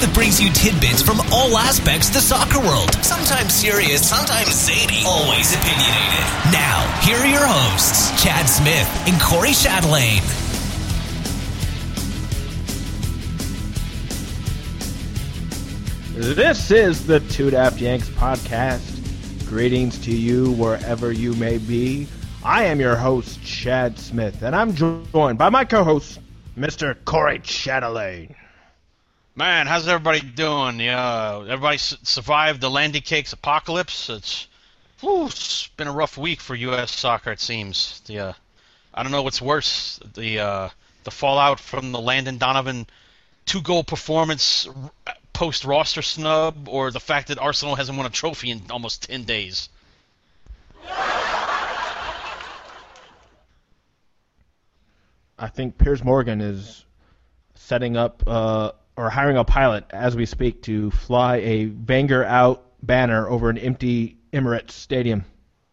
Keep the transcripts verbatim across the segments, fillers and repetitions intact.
that brings you tidbits from all aspects of the soccer world. Sometimes serious, sometimes zany, always opinionated. Now, here are your hosts, Chad Smith and Corey Chatelain. This is the Two Daft Yanks podcast. Greetings to you wherever you may be. I am your host, Chad Smith, and I'm joined by my co-host, Mister Corey Chatelain. Man, how's everybody doing? Yeah, everybody su- survived the Landy Cakes apocalypse. It's, whew, it's been a rough week for U S soccer, it seems. The uh, I don't know what's worse, the uh, the fallout from the Landon Donovan two-goal performance post-roster snub, or the fact that Arsenal hasn't won a trophy in almost ten days. I think Piers Morgan is setting up uh, or hiring a pilot as we speak to fly a Wenger out banner over an empty Emirates Stadium.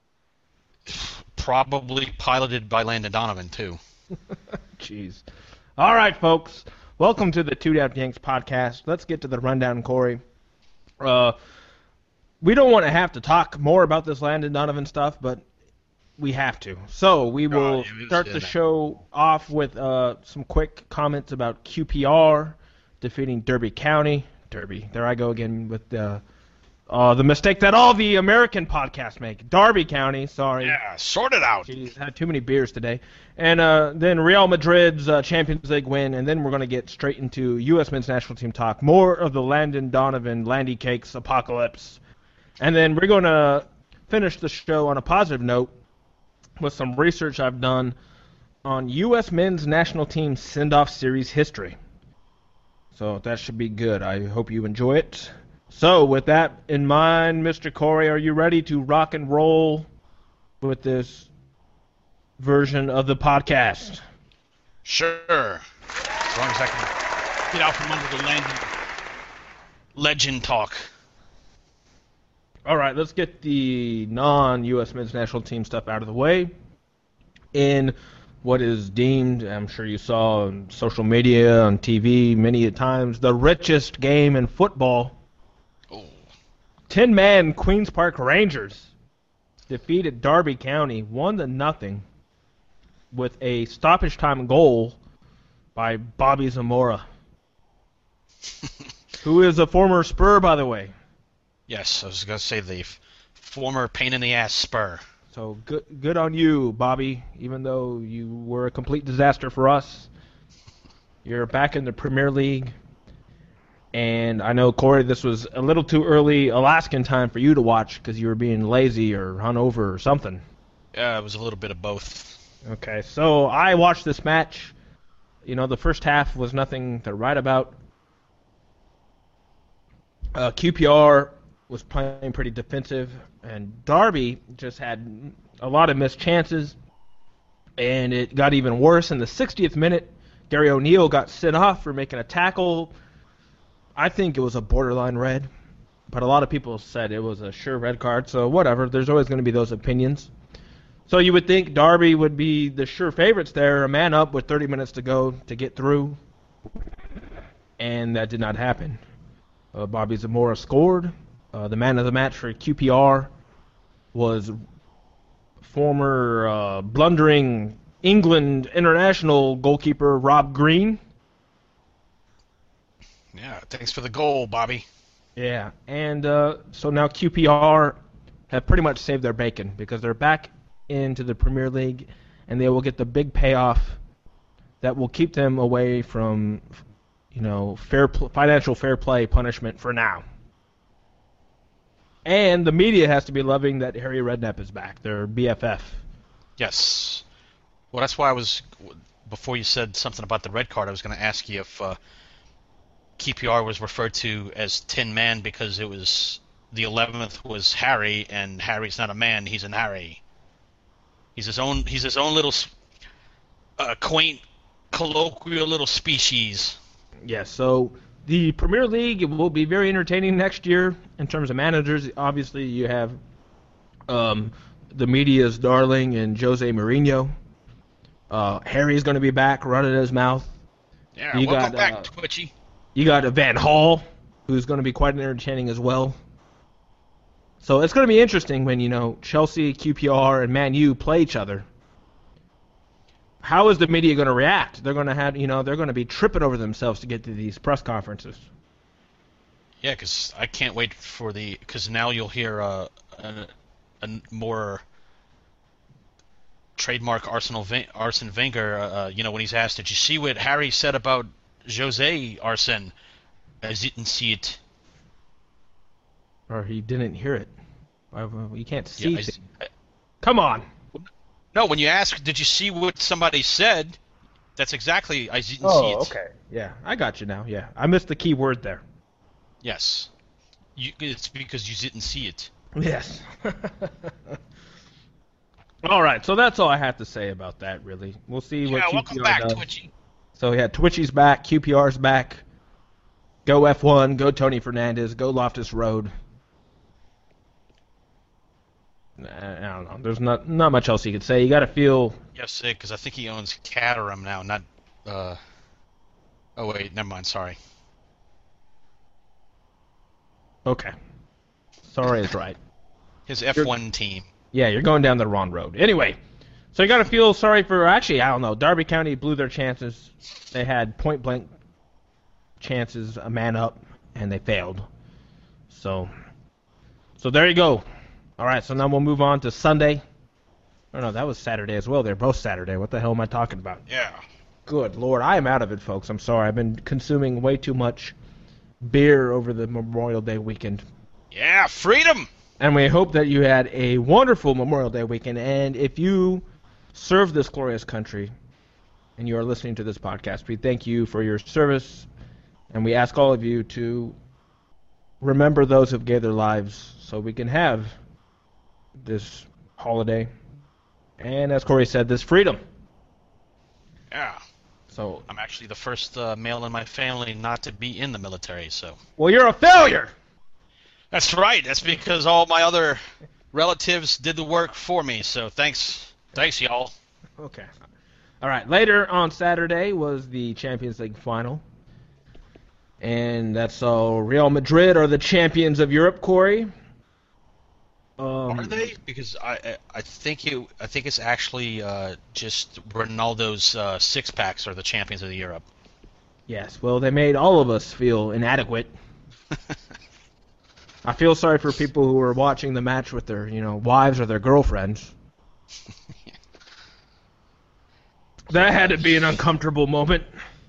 Probably piloted by Landon Donovan, too. Jeez. All right, folks. Welcome to the Two Daft Yanks podcast. Let's get to the rundown, Corey. Uh, we don't want to have to talk more about this Landon Donovan stuff, but we have to. So we will oh, yeah, start the show off with uh, some quick comments about Q P R defeating Derby County. Derby. There I go again with the uh, the mistake that all the American podcasts make. Derby County. Sorry. Yeah, sort it out. Jeez, had too many beers today. And uh, then Real Madrid's uh, Champions League win, and then we're going to get straight into U S men's national team talk. More of the Landon Donovan Landy Cakes apocalypse. And then we're going to finish the show on a positive note with some research I've done on U S men's national team send-off series history. So that should be good. I hope you enjoy it. So with that in mind, Mister Corey, are you ready to rock and roll with this version of the podcast? Sure. As long as I can get out from under the Landon legend talk. All right, let's get the non-U S men's national team stuff out of the way. In what is deemed, I'm sure you saw on social media, on T V many times, the richest game in football. Oh. ten-man Queens Park Rangers defeated Derby County one to nothing with a stoppage time goal by Bobby Zamora, who is a former Spur, by the way. Yes, I was going to say the f- former pain-in-the-ass Spur. So good good on you, Bobby, even though you were a complete disaster for us. You're back in the Premier League. And I know, Corey, this was a little too early Alaskan time for you to watch because you were being lazy or hungover or something. Yeah, it was a little bit of both. Okay, so I watched this match. You know, the first half was nothing to write about. Uh, Q P R was playing pretty defensive, and Derby just had a lot of missed chances, and it got even worse. In the sixtieth minute, Gary O'Neill got sent off for making a tackle. I think it was a borderline red, but a lot of people said it was a sure red card, so whatever. There's always going to be those opinions. So you would think Derby would be the sure favorites there, a man up with thirty minutes to go to get through, and that did not happen. Uh, Bobby Zamora scored. Uh, the man of the match for Q P R was former uh, blundering England international goalkeeper Rob Green. Yeah, thanks for the goal, Bobby. Yeah, and uh, so now Q P R have pretty much saved their bacon because they're back into the Premier League, and they will get the big payoff that will keep them away from, you know, fair pl- financial fair play punishment for now. And the media has to be loving that Harry Redknapp is back, their B F F. Yes. Well, that's why I was, before you said something about the red card, I was going to ask you if uh, Q P R was referred to as Tin Man because it was, the eleventh was Harry, and Harry's not a man, he's an Harry. He's his own, he's his own little uh, quaint, colloquial little species. Yes, so the Premier League will be very entertaining next year in terms of managers. Obviously, you have um, the media's darling and Jose Mourinho. Uh, Harry's going to be back running his mouth. Yeah, you welcome got, back, uh, Twitchy. You got Van Hall who's going to be quite entertaining as well. So it's going to be interesting when, you know, Chelsea, Q P R, and Man U play each other. How is the media going to react? They're going to have, you know, they're going to be tripping over themselves to get to these press conferences. Yeah, because I can't wait for the, because now you'll hear uh, a, a more trademark Arsenal Arsene Wenger. Uh, you know, when he's asked, "Did you see what Harry said about Jose Arsene?" I didn't see it. Or he didn't hear it. You can't see yeah, things. I, I, Come on. No, when you ask, "Did you see what somebody said?" That's exactly, I didn't oh, see it. Oh, okay. Yeah, I got you now. Yeah, I missed the key word there. Yes. You, it's because you didn't see it. Yes. All right, so that's all I have to say about that, really. We'll see what yeah, Q P R welcome back, does. Twitchy. So, yeah, Twitchy's back, Q P R's back. Go F one, go Tony Fernandez, go Loftus Road. I don't know. There's not not much else you could say. You got to feel... Yes, because I think he owns Caterham now, not... Uh... Oh, wait, never mind, sorry. Okay. Sorry is right. His F one you're, team. Yeah, you're going down the wrong road. Anyway, so you got to feel sorry for... Actually, I don't know. Derby County blew their chances. They had point-blank chances, a man up, and they failed. So, so there you go. All right, so now we'll move on to Sunday. Oh, no, that was Saturday as well. They're both Saturday. What the hell am I talking about? Yeah. Good Lord, I am out of it, folks. I'm sorry. I've been consuming way too much beer over the Memorial Day weekend. Yeah, freedom! And we hope that you had a wonderful Memorial Day weekend. And if you serve this glorious country and you are listening to this podcast, we thank you for your service. And we ask all of you to remember those who gave their lives so we can have this holiday. And as Corey said, this freedom. Yeah. So I'm actually the first uh, male in my family not to be in the military, so... Well, you're a failure! That's right. That's because all my other relatives did the work for me, so thanks. Thanks, y'all. Okay. All right. Later on Saturday was the Champions League final. And that's so Real Madrid are the champions of Europe, Corey. Um, Are they? Because I I think you I think it's actually uh, just Ronaldo's uh, six packs are the champions of the Europe. Yes. Well, they made all of us feel inadequate. I feel sorry for people who were watching the match with their, you know, wives or their girlfriends. That had to be an uncomfortable moment.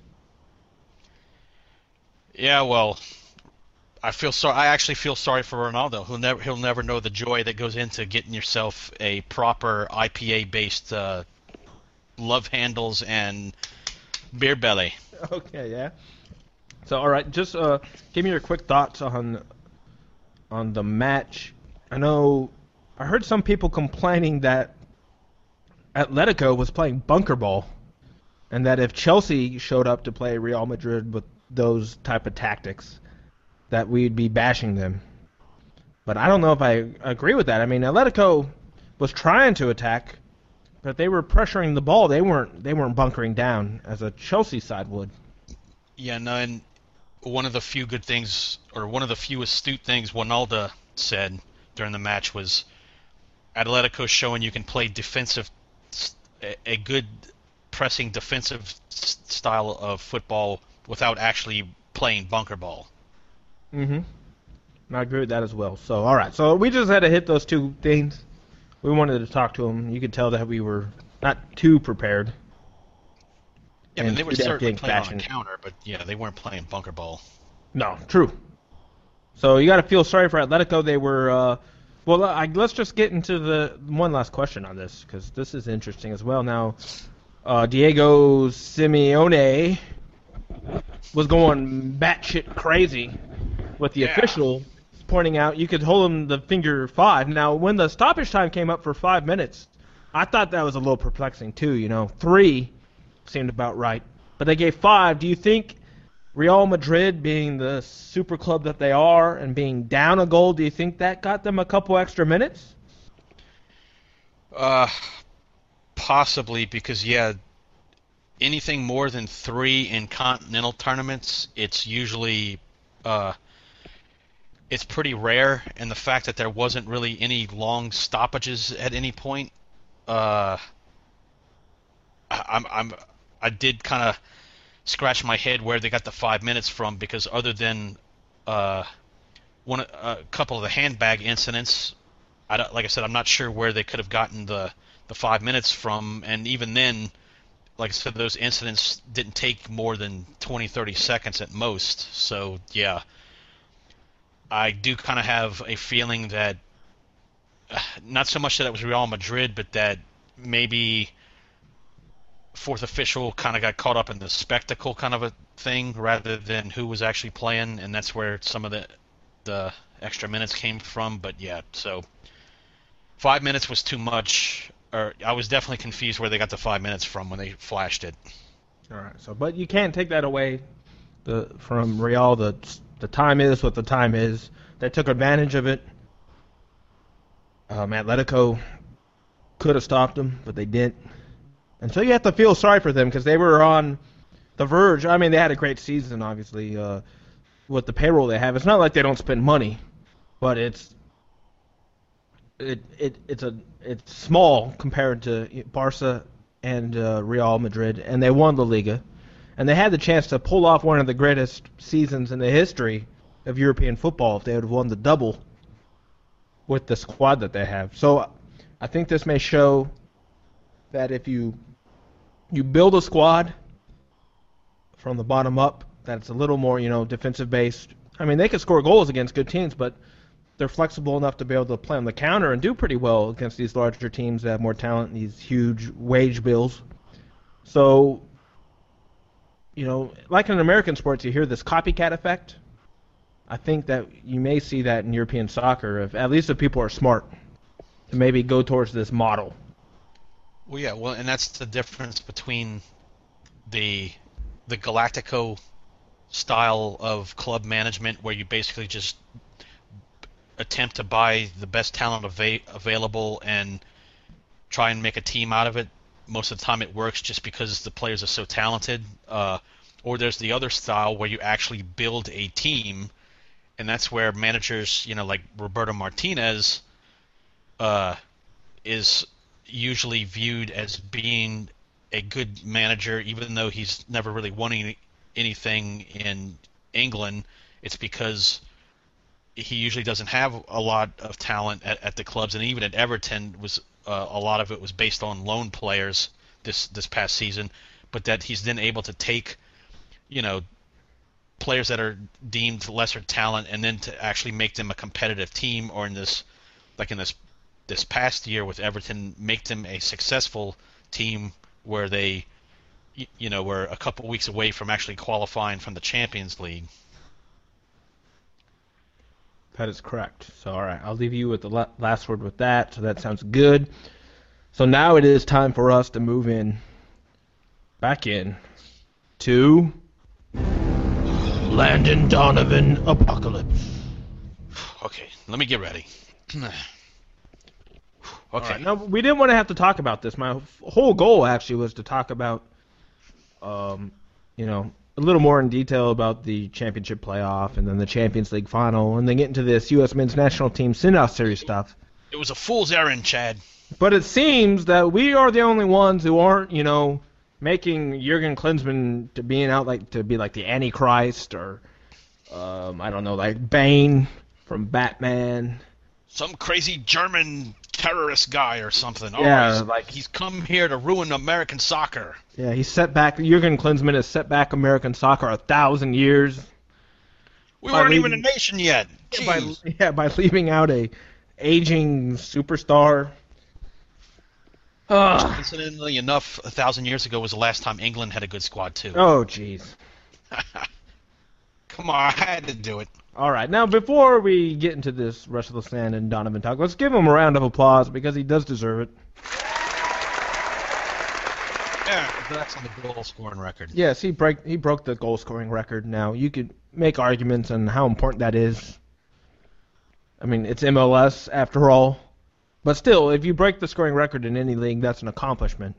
Yeah, well, I feel sorry. I actually feel sorry for Ronaldo. He'll never he'll never know the joy that goes into getting yourself a proper I P A based uh, love handles and beer belly. Okay, yeah. So, all right, just uh, give me your quick thoughts on on the match. I know I heard some people complaining that Atletico was playing bunker ball, and that if Chelsea showed up to play Real Madrid with those type of tactics, that we'd be bashing them. But I don't know if I agree with that. I mean, Atletico was trying to attack, but they were pressuring the ball. They weren't they weren't bunkering down as a Chelsea side would. Yeah, no, and one of the few good things, or one of the few astute things Wijnaldum said during the match was Atletico showing you can play defensive, a good pressing defensive style of football without actually playing bunker ball. Mm-hmm. I agree with that as well. So, all right. So we just had to hit those two things. We wanted to talk to them. You could tell that we were not too prepared. Yeah, I mean, they were certainly playing fashion. on a counter, but yeah, they weren't playing bunker ball. No, true. So you got to feel sorry for Atletico. They were, uh, well, I, let's just get into the one last question on this, because this is interesting as well. Now, uh, Diego Simeone was going batshit crazy with the Yeah. official pointing out you could hold him the finger five. Now, when the stoppage time came up for five minutes, I thought that was a little perplexing too. You know, three seemed about right, but they gave five. Do you think Real Madrid, being the super club that they are and being down a goal, do you think that got them a couple extra minutes? Uh, possibly, because yeah, anything more than three in continental tournaments, it's usually uh, it's pretty rare, and the fact that there wasn't really any long stoppages at any point, uh, I- I'm I'm I did kind of scratch my head where they got the five minutes from, because other than uh, one a couple of the handbag incidents, I don't, like I said, I'm not sure where they could have gotten the the five minutes from, and even then, like I said, those incidents didn't take more than twenty, thirty seconds at most. So yeah, I do kind of have a feeling that uh, not so much that it was Real Madrid, but that maybe fourth official kind of got caught up in the spectacle kind of a thing rather than who was actually playing, and that's where some of the the extra minutes came from. But yeah, so five minutes was too much. Or I was definitely confused where they got the five minutes from when they flashed it. All right. So, but you can't take that away the from Real. The the time is what the time is. They took advantage of it. Um, Atletico could have stopped them, but they didn't. And so you have to feel sorry for them because they were on the verge. I mean, they had a great season, obviously, uh, with the payroll they have. It's not like they don't spend money, but it's it it it's a it's small compared to Barca and uh, Real Madrid, and they won the Liga, and they had the chance to pull off one of the greatest seasons in the history of European football if they would have won the double with the squad that they have. So I think this may show that if you you build a squad from the bottom up, that's a little more, you know, defensive based. I mean, they can score goals against good teams, but they're flexible enough to be able to play on the counter and do pretty well against these larger teams that have more talent and these huge wage bills. So, you know, like in American sports, you hear this copycat effect. I think that you may see that in European soccer, if at least if people are smart, to maybe go towards this model. Well, yeah, well, and that's the difference between the the Galactico style of club management, where you basically just attempt to buy the best talent ava- available and try and make a team out of it. Most of the time it works just because the players are so talented. Uh, or there's the other style where you actually build a team, and that's where managers, you know, like Roberto Martinez, uh, is usually viewed as being a good manager, even though he's never really won any, anything in England. It's because he usually doesn't have a lot of talent at, at the clubs, and even at Everton, was uh, a lot of it was based on loan players this this past season. But that he's then able to take, you know, players that are deemed lesser talent, and then to actually make them a competitive team, or in this, like in this this past year with Everton, make them a successful team where they, you know, were a couple weeks away from actually qualifying from the Champions League. That is correct. So, all right, I'll leave you with the la- last word with that. So that sounds good. So now it is time for us to move in, back in, to Landon Donovan Apocalypse. Okay, let me get ready. Okay. Right, now, we didn't want to have to talk about this. My whole goal actually was to talk about, um, you know, a little more in detail about the championship playoff and then the Champions League final, and then get into this U S men's national team send-off series stuff. It was a fool's errand, Chad. But it seems that we are the only ones who aren't, you know, making Jurgen Klinsmann to being out like to be like the Antichrist, or um, I don't know, like Bane from Batman. Some crazy German terrorist guy or something. Yeah, oh, he's, like he's come here to ruin American soccer. Yeah, he set back. Jurgen Klinsmann has set back American soccer a thousand years. We weren't leaving, even a nation yet. Yeah by, yeah, by leaving out a aging superstar. Uh, Incidentally enough, a thousand years ago was the last time England had a good squad too. Oh, jeez. Come on, I had to do it. All right, now before we get into this Rush of the Sand and Donovan talk, let's give him a round of applause because he does deserve it. Yeah, that's on the goal scoring record. Yes, he break he broke the goal scoring record. Now you could make arguments on how important that is. I mean, it's M L S after all, but still, if you break the scoring record in any league, that's an accomplishment.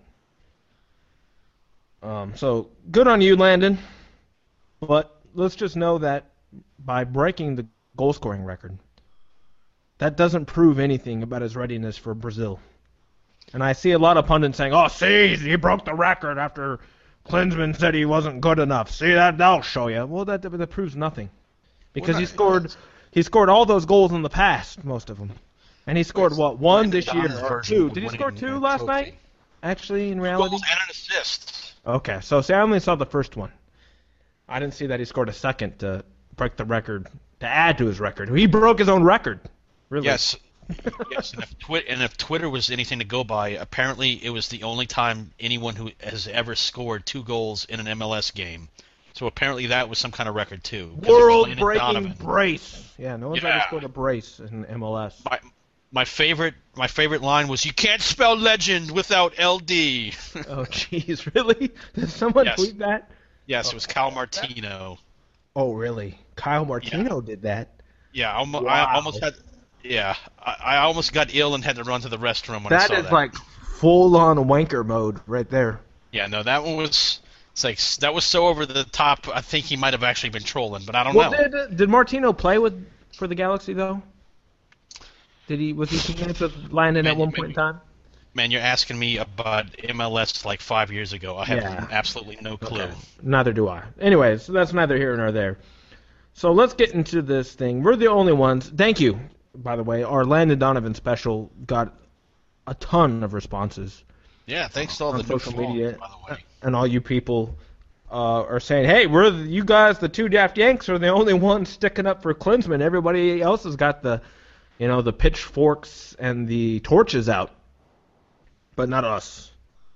Um, so good on you, Landon. But let's just know that by breaking the goal scoring record. That doesn't prove anything about his readiness for Brazil. And I see a lot of pundits saying, "Oh, see, he broke the record after Klinsmann said he wasn't good enough. See, that that'll show you." Well, that that proves nothing, because well, he scored he scored all those goals in the past, most of them, and he scored what one this year or two? Did he score two last trophy. night? Actually, in reality, goals and an assist. Okay, so see, I only saw the first one. I didn't see that he scored a second to break the record, to add to his record. He broke his own record. Really? Yes. yes, and if, Twi- and if Twitter was anything to go by, apparently it was the only time anyone who has ever scored two goals in an M L S game. So apparently that was some kind of record too. World-breaking brace. Yeah, no one's yeah. ever scored a brace in M L S. My, my favorite, my favorite line was, "You can't spell legend without L D." Oh, jeez, really? Did someone yes. tweet that? Yes, oh, it was Kyle Martino. Oh, really? Kyle Martino yeah. did that? Yeah, I, almost, wow. I almost had. Yeah, I, I almost got ill and had to run to the restroom when that I saw that. That is like full-on wanker mode right there. Yeah, no, that one was. It's like that was so over the top. I think he might have actually been trolling, but I don't well, know. Did, did Martino play with for the Galaxy though? Did he was he teammates with Landon at one point in time? Man, you're asking me about M L S like five years ago. I have yeah. absolutely no clue. Okay. Neither do I. Anyways, so that's neither here nor there. So let's get into this thing. We're the only ones. Thank you, by the way. Our Landon Donovan special got a ton of responses. Yeah, thanks to all on the social new media, followers, by the way. And all you people uh, are saying, "Hey, we're the, you guys, the two Daft Yanks, are the only ones sticking up for Klinsmann. Everybody else has got the, you know, the pitchforks and the torches out, but not us."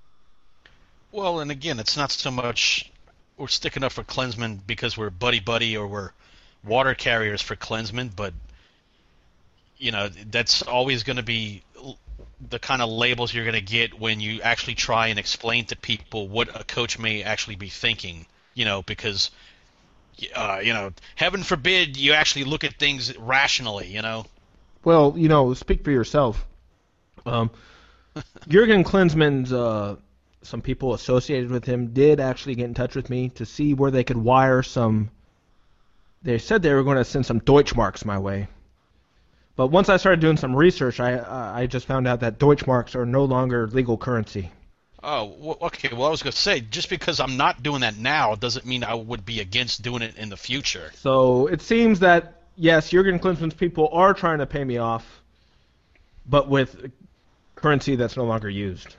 Well, and again, it's not so much we're sticking up for Klinsmann because we're buddy-buddy or we're water carriers for Klinsmann, but, you know, that's always going to be the kind of labels you're going to get when you actually try and explain to people what a coach may actually be thinking, you know, because, uh, you know, heaven forbid you actually look at things rationally, you know. Well, you know, speak for yourself. Um, Jurgen Klinsmann's, uh, some people associated with him did actually get in touch with me to see where they could wire some. They said they were going to send some Deutschmarks my way. But once I started doing some research, I uh, I just found out that Deutschmarks are no longer legal currency. Oh, well, okay. Well, I was going to say, just because I'm not doing that now doesn't mean I would be against doing it in the future. So it seems that, yes, Jurgen Klinsmann's people are trying to pay me off, but with currency that's no longer used.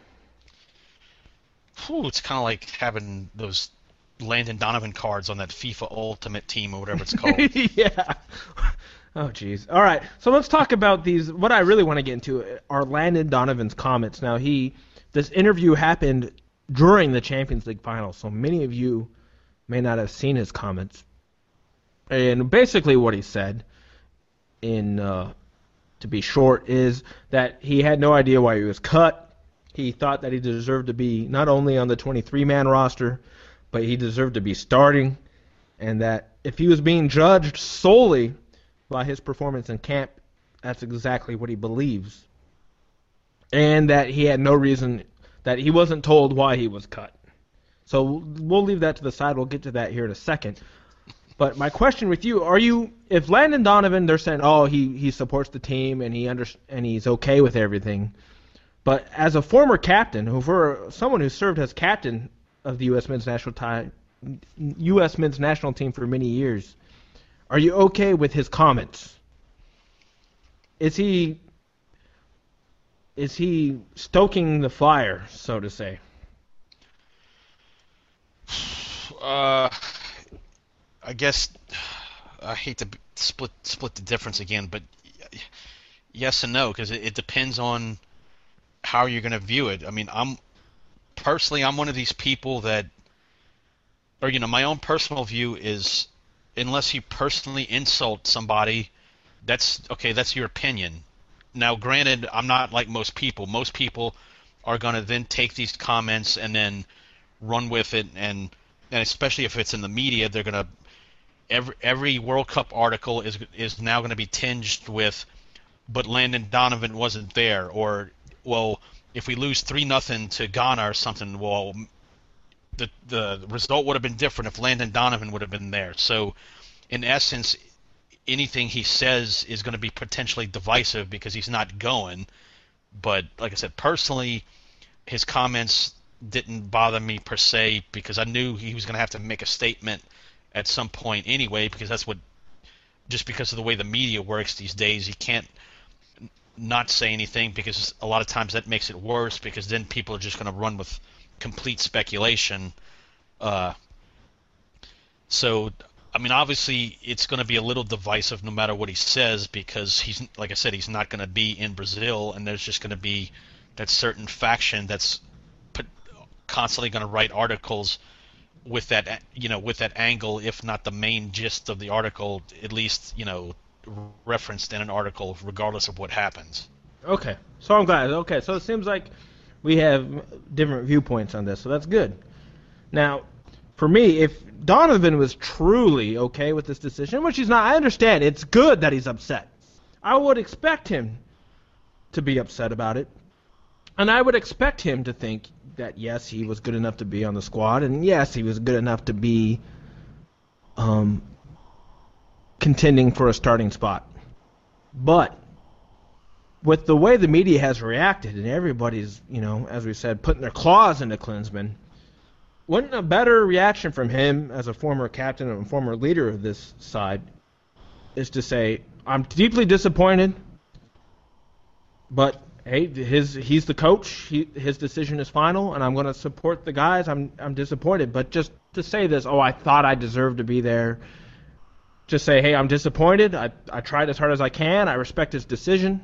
Whew, it's kind of like having those Landon Donovan cards on that FIFA Ultimate Team or whatever it's called. Yeah. Oh, jeez. All right, so let's talk about these. What I really want to get into are Landon Donovan's comments. Now, he, this interview happened during the Champions League final, so many of you may not have seen his comments. And basically what he said, in uh, to be short, is that he had no idea why he was cut. He thought that he deserved to be not only on the twenty-three man roster, but he deserved to be starting, and that if he was being judged solely by his performance in camp, that's exactly what he believes. And that he had no reason, that he wasn't told why he was cut. So we'll leave that to the side. We'll get to that here in a second. But my question with you, are you, if Landon Donovan, they're saying, oh, he, he supports the team and he under, and he's okay with everything. But as a former captain, who for someone who served as captain of the U S men's national time, U S men's national team for many years, are you okay with his comments? Is he is he stoking the fire, so to say? Uh, I guess I hate to split split the difference again, but yes and no, because it, it depends on how you're going to view it. I mean, I'm personally I'm one of these people that, or you know, my own personal view is, unless you personally insult somebody, that's okay, that's your opinion. Now, granted, I'm not like most people. Most people are going to then take these comments and then run with it, and and especially if it's in the media, they're going to every every World Cup article is is now going to be tinged with, but Landon Donovan wasn't there, or well, if we lose three nothing to Ghana or something, well, the the result would have been different if Landon Donovan would have been there. So, in essence, anything he says is going to be potentially divisive because he's not going. But like I said, personally, his comments didn't bother me per se because I knew he was going to have to make a statement at some point anyway, because that's what, just because of the way the media works these days, he can't not say anything, because a lot of times that makes it worse, because then people are just going to run with complete speculation. Uh, so, I mean, obviously it's going to be a little divisive no matter what he says, because he's, like I said, he's not going to be in Brazil, and there's just going to be that certain faction that's constantly going to write articles with that, you know, with that angle, if not the main gist of the article, at least, you know, referenced in an article, regardless of what happens. Okay, so I'm glad. Okay, so it seems like we have different viewpoints on this, so that's good. Now, for me, if Donovan was truly okay with this decision, which he's not, I understand, it's good that he's upset. I would expect him to be upset about it, and I would expect him to think that, yes, he was good enough to be on the squad, and yes, he was good enough to be um, contending for a starting spot. But with the way the media has reacted, and everybody's, you know, as we said, putting their claws into Klinsmann, wouldn't a better reaction from him as a former captain and former leader of this side is to say, I'm deeply disappointed, but hey, his he's the coach. He, his decision is final, and I'm going to support the guys. I'm I'm disappointed, but just to say this, oh, I thought I deserved to be there. Just say, hey, I'm disappointed. I I tried as hard as I can. I respect his decision.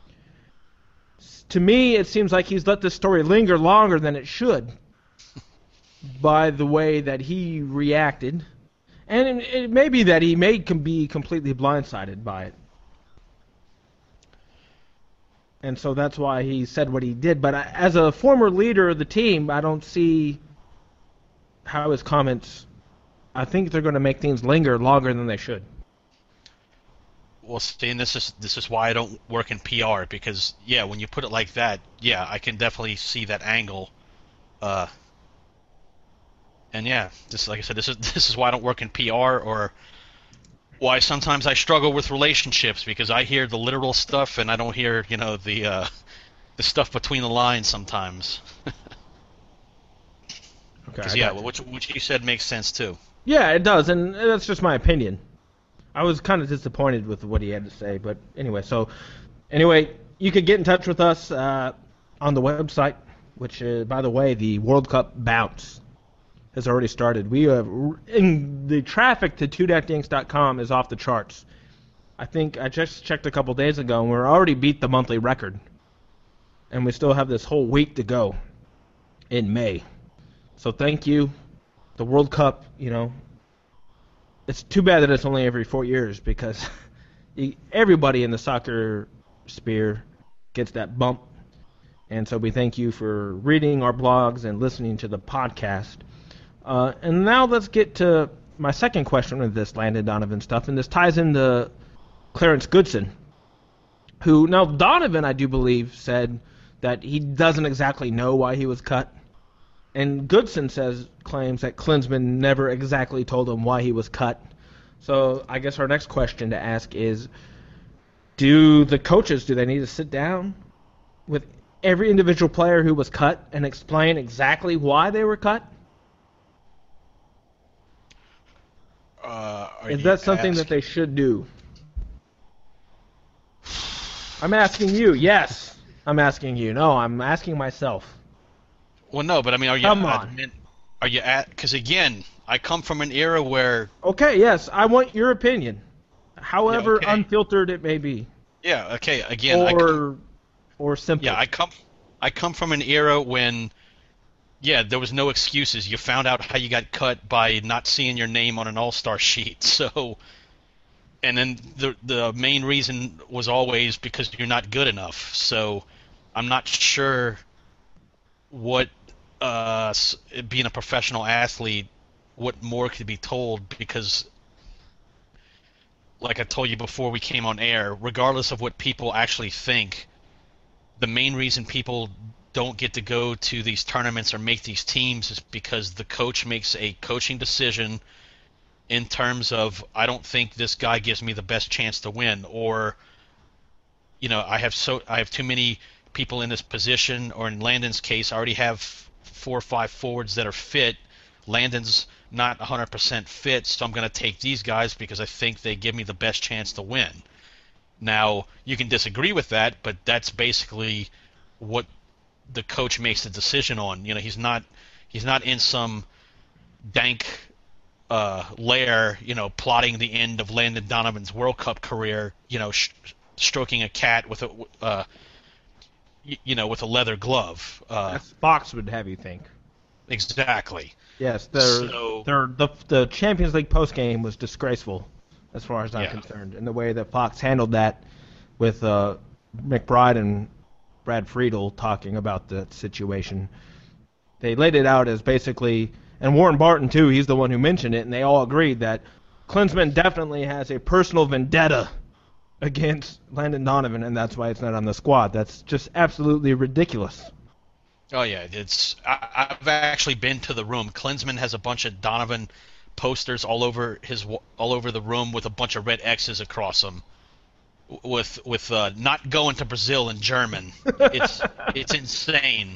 To me, it seems like he's let this story linger longer than it should by the way that he reacted, and it, it may be that he may can be completely blindsided by it. And so that's why he said what he did. But as a former leader of the team, I don't see how his comments, I think they're going to make things linger longer than they should. Well, see, and this is this is why I don't work in P R, because, yeah, when you put it like that, yeah, I can definitely see that angle. Uh, and, yeah, just like I said, this is this is why I don't work in P R, or why sometimes I struggle with relationships, because I hear the literal stuff and I don't hear, you know, the uh, the stuff between the lines sometimes. Okay. Yeah, what what you said makes sense too. Yeah, it does, and that's just my opinion. I was kind of disappointed with what he had to say, but anyway. So, anyway, you could get in touch with us uh, on the website, which, uh, by the way, the World Cup bounce has already started. We have, in the traffic to two deck dinks dot com is off the charts. I think I just checked a couple days ago, and we're already beat the monthly record. And we still have this whole week to go in May. So thank you. The World Cup, you know, it's too bad that it's only every four years because everybody in the soccer sphere gets that bump. And so we thank you for reading our blogs and listening to the podcast. Uh, and now let's get to my second question with this Landon Donovan stuff, and this ties into Clarence Goodson, who, now Donovan, I do believe, said that he doesn't exactly know why he was cut, and Goodson says, claims that Klinsmann never exactly told him why he was cut. So I guess our next question to ask is, do the coaches, do they need to sit down with every individual player who was cut and explain exactly why they were cut? Uh, Is that something ask- that they should do? I'm asking you. Yes, I'm asking you. No, I'm asking myself. Well, no, but I mean, are you? Come on. Admit, are you at? Because again, I come from an era where. Okay, yes, I want your opinion, however Yeah, okay. unfiltered it may be, Yeah. Okay. Again, or I come, or simple. yeah, I come. I come from an era when, yeah, there was no excuses. You found out how you got cut by not seeing your name on an all-star sheet. So, and then the the main reason was always because you're not good enough. So, I'm not sure what uh, s- being a professional athlete, what more could be told, because, like I told you before we came on air, regardless of what people actually think, the main reason people don't get to go to these tournaments or make these teams is because the coach makes a coaching decision. in terms of I don't think this guy gives me the best chance to win, or you know I have so I have too many people in this position, or in Landon's case I already have four or five forwards that are fit. Landon's not one hundred percent fit, so I'm going to take these guys because I think they give me the best chance to win. Now, you can disagree with that, but that's basically what the coach makes the decision on. You know, he's not he's not in some dank uh, lair, you know, plotting the end of Landon Donovan's World Cup career, you know, sh- stroking a cat with a uh, y- you know, with a leather glove. Uh, That's Fox would have you think. Exactly. Yes, their So- their the the Champions League postgame was disgraceful, as far as I'm Yeah. concerned, in the way that Fox handled that, with uh, McBride and Brad Friedel talking about the situation. They laid it out as basically, and Warren Barton too. He's the one who mentioned it, and they all agreed that Klinsmann definitely has a personal vendetta against Landon Donovan, and that's why it's not on the squad. That's just absolutely ridiculous. Oh yeah, it's. I, I've actually been to the room. Klinsmann has a bunch of Donovan posters all over his all over the room with a bunch of red X's across them, with with uh, "not going to Brazil" in German. It's it's insane.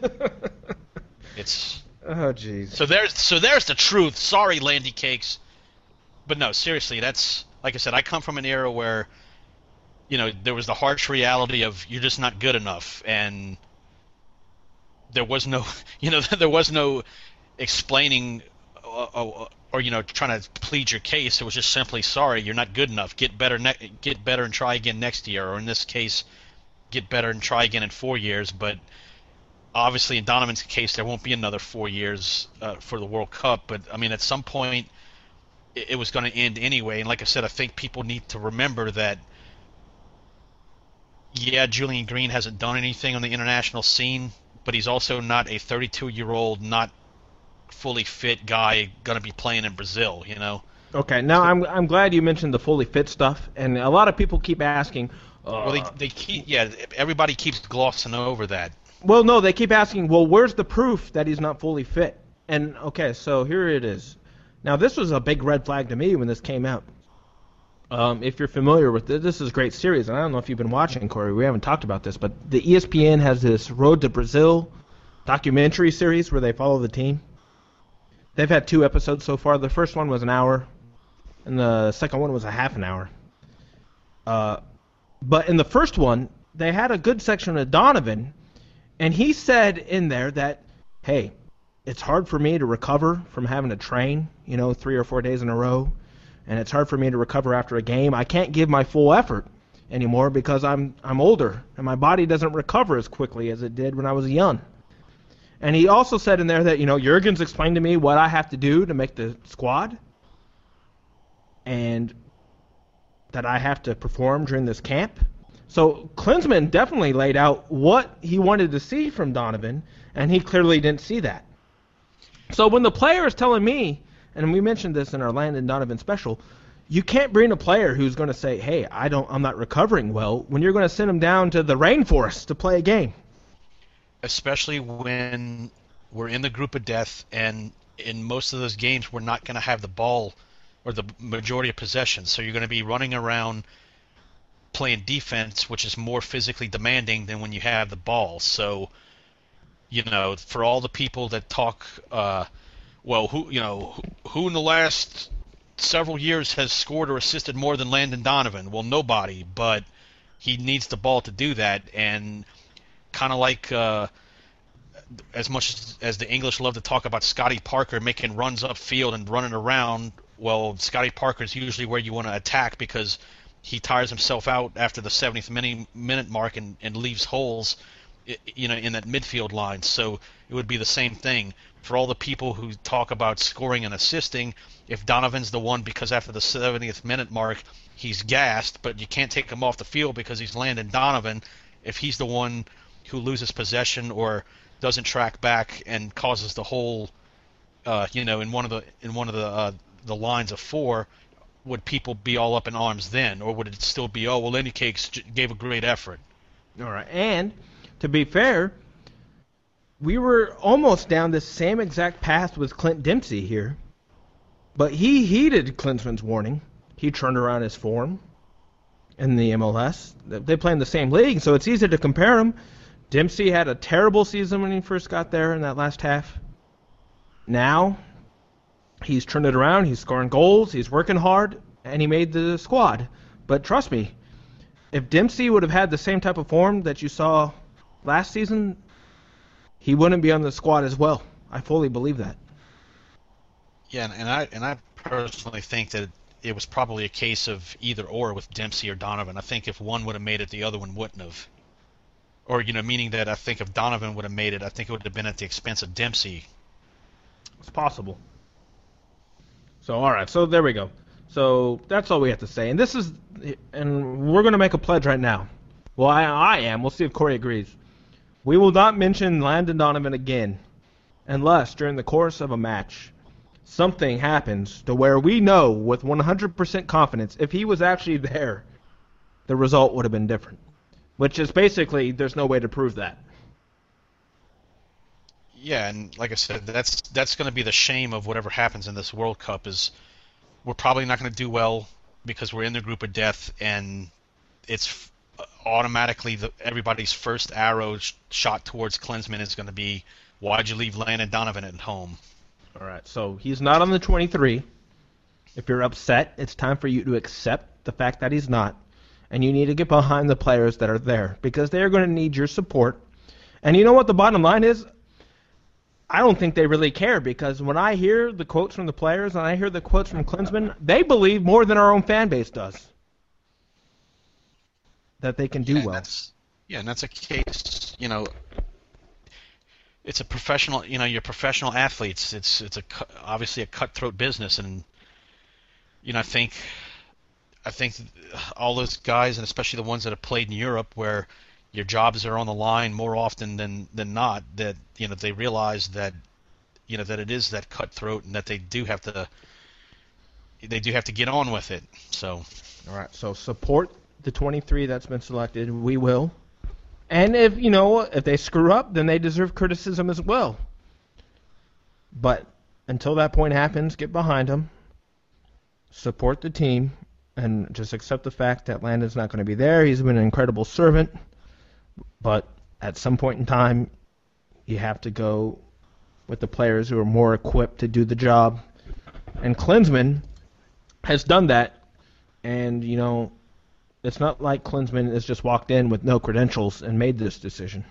It's Oh, jeez. so there's so there's the truth. Sorry, Landy Cakes, but no, seriously, that's like I said. I come from an era where, you know, there was the harsh reality of you're just not good enough, and there was no, you know, there was no explaining uh, or, or you know trying to plead your case. It was just simply, sorry, you're not good enough. Get better, ne- get better, and try again next year. Or in this case, get better and try again in four years. But obviously, in Donovan's case, there won't be another four years uh, for the World Cup. But I mean, at some point, it, it was going to end anyway. And like I said, I think people need to remember that. Yeah, Julian Green hasn't done anything on the international scene, but he's also not a thirty-two-year-old, not fully fit guy going to be playing in Brazil, you know? Okay, now I'm I'm glad you mentioned the fully fit stuff, and a lot of people keep asking. Uh, Well, they, they keep, yeah, everybody keeps glossing over that. well, no, they keep asking. Well, where's the proof that he's not fully fit? And okay, so here it is. Now, this was a big red flag to me when this came out. Um, if you're familiar with this, this is a great series, and I don't know if you've been watching, Corey. We haven't talked about this, but the E S P N has this Road to Brazil documentary series where they follow the team. They've had two episodes so far. The first one was an hour, and the second one was a half an hour. Uh, but in the first one, they had a good section of Donovan, and he said in there that, hey, it's hard for me to recover from having to train, you know, three or four days in a row. And it's hard for me to recover after a game. I can't give my full effort anymore because I'm I'm older and my body doesn't recover as quickly as it did when I was young. And he also said in there that, you know, Jurgen's explained to me what I have to do to make the squad and that I have to perform during this camp. So Klinsmann definitely laid out what he wanted to see from Donovan, and he clearly didn't see that. So when the player is telling me, and we mentioned this in our Landon Donovan special, you can't bring a player who's going to say, hey, I don't, I'm not recovering well, when you're going to send him down to the rainforest to play a game. Especially when we're in the group of death, and in most of those games, we're not going to have the ball or the majority of possession. So you're going to be running around playing defense, which is more physically demanding than when you have the ball. So, you know, for all the people that talk uh, – well, who you know, who, who in the last several years has scored or assisted more than Landon Donovan? Well, nobody, but he needs the ball to do that. And kind of like uh, as much as the English love to talk about Scotty Parker making runs upfield and running around, well, Scotty Parker is usually where you want to attack because he tires himself out after the seventieth minute, minute mark and, and leaves holes, you know, in that midfield line. So it would be the same thing. For all the people who talk about scoring and assisting, if Donovan's the one because after the seventieth minute mark he's gassed, but you can't take him off the field because he's Landon Donovan, if he's the one who loses possession or doesn't track back and causes the whole, uh, you know, in one of the in one of the uh, the lines of four, would people be all up in arms then, or would it still be, oh well, Landy Cakes gave a great effort? All right, and to be fair, we were almost down this same exact path with Clint Dempsey here. But he heeded Klinsmann's warning. He turned around his form in the M L S. They play in the same league, so it's easy to compare them. Dempsey had a terrible season when he first got there in that last half. Now, he's turned it around. He's scoring goals. He's working hard, and he made the squad. But trust me, if Dempsey would have had the same type of form that you saw last season, he wouldn't be on the squad as well. I fully believe that. Yeah, and I and I personally think that it was probably a case of either or with Dempsey or Donovan. I think if one would have made it, the other one wouldn't have. Or, you know, meaning that I think if Donovan would have made it, I think it would have been at the expense of Dempsey. It's possible. So, all right. So, there we go. So, that's all we have to say. And this is, and we're going to make a pledge right now. Well, I, I am. We'll see if Corey agrees. We will not mention Landon Donovan again unless during the course of a match something happens to where we know with one hundred percent confidence if he was actually there, the result would have been different. Which is basically, there's no way to prove that. Yeah, and like I said, that's that's going to be the shame of whatever happens in this World Cup is we're probably not going to do well because we're in the group of death, and it's automatically the, everybody's first arrow sh- shot towards Klinsmann is going to be, why'd you leave Landon Donovan at home? All right, so he's not on the twenty-three. If you're upset, it's time for you to accept the fact that he's not. And you need to get behind the players that are there because they're going to need your support. And you know what the bottom line is? I don't think they really care because when I hear the quotes from the players and I hear the quotes from Klinsmann, they believe more than our own fan base does that they can do yeah, and well. That's, yeah, and that's a case, you know, it's a professional, you know, you're professional athletes. It's it's a obviously a cutthroat business, and you know, I think I think all those guys, and especially the ones that have played in Europe, where your jobs are on the line more often than, than not, that you know they realize that you know that it is that cutthroat, and that they do have to they do have to get on with it. So, all right. So support the twenty-three that's been selected. We will. And if, you know, if they screw up, then they deserve criticism as well. But until that point happens, get behind them, support the team, and just accept the fact that Landon's not going to be there. He's been an incredible servant. But at some point in time, you have to go with the players who are more equipped to do the job. And Klinsmann has done that. And, you know, it's not like Klinsmann has just walked in with no credentials and made this decision.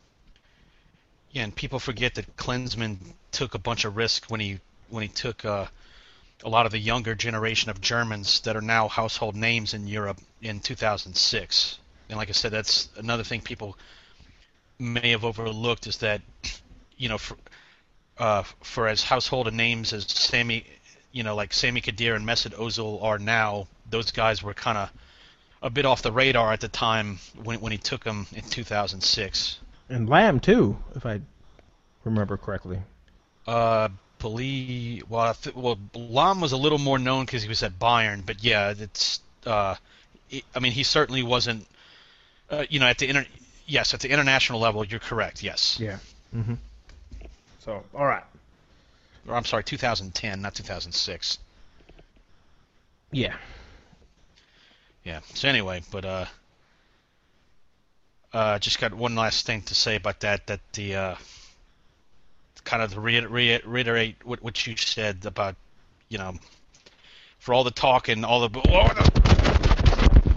Yeah, and people forget that Klinsmann took a bunch of risk when he when he took uh, a lot of the younger generation of Germans that are now household names in Europe in two thousand six. And like I said, that's another thing people may have overlooked is that, you know, for, uh, for as household names as Sammy, you know, like Sami Khedira and Mesut Ozil are now, those guys were kind of a bit off the radar at the time when when he took them in two thousand six. And Lamb too, if I remember correctly. Uh, believe well, I th- well, Lam was a little more known because he was at Bayern, but yeah, it's. Uh, it, I mean, he certainly wasn't. Uh, you know, at the inter- yes, at the international level, you're correct. Yes. Yeah. Mm-hmm. So, all right. Or I'm sorry, two thousand ten, not two thousand six. Yeah. Yeah. So anyway, but uh, uh, just got one last thing to say about that. That the uh, kind of to reiterate, reiterate what what you said about, you know, for all the talk and all the. Oh, no.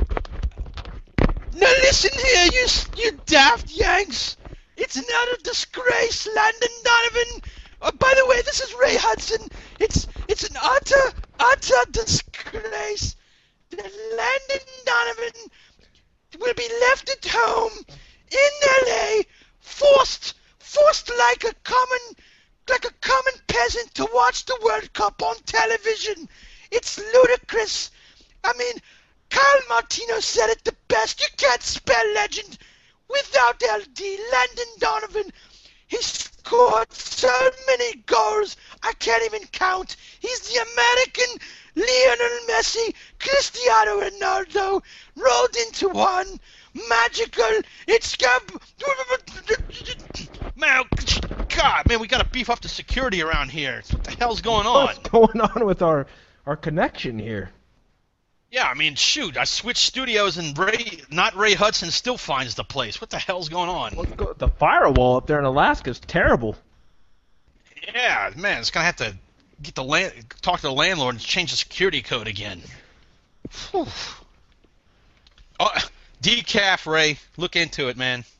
Now listen here, you you daft Yanks. It's an utter disgrace, Landon Donovan. Oh, by the way, this is Ray Hudson. It's it's an utter utter disgrace that Landon Donovan will be left at home in L A, forced forced like a common like a common peasant to watch the World Cup on television. It's ludicrous. I mean, Carl Martino said it the best. You can't spell legend without L D. Landon Donovan. He scored so many goals, I can't even count. He's the American Lionel Messi, Cristiano Ronaldo, rolled into one. Magical. It's Man, God, man, we got to beef up the security around here. What the hell's going on? What's going on with our our connection here? Yeah, I mean, shoot, I switched studios and Ray, not Ray Hudson, still finds the place. What the hell's going on? What's go- the firewall up there in Alaska is terrible. Yeah, man, it's gonna have to get the land, talk to the landlord and change the security code again. Whew. Oh, decaf, Ray, look into it, man.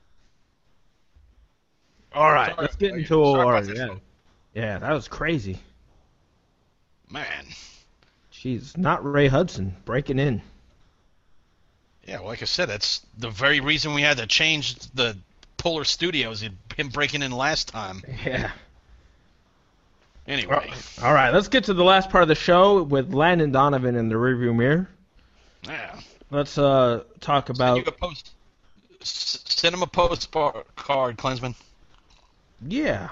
All right, Sorry, let's get sorry into our about this. yeah. Yeah, that was crazy. Man. Jeez, not Ray Hudson breaking in. Yeah, well, like I said, that's the very reason we had to change the Polar Studios. Him breaking in last time. Yeah. Anyway. All right, let's get to the last part of the show with Landon Donovan in the rearview mirror. Yeah. Let's uh talk about. Send, you a post, s- send him a postcard, Klinsman. Yeah.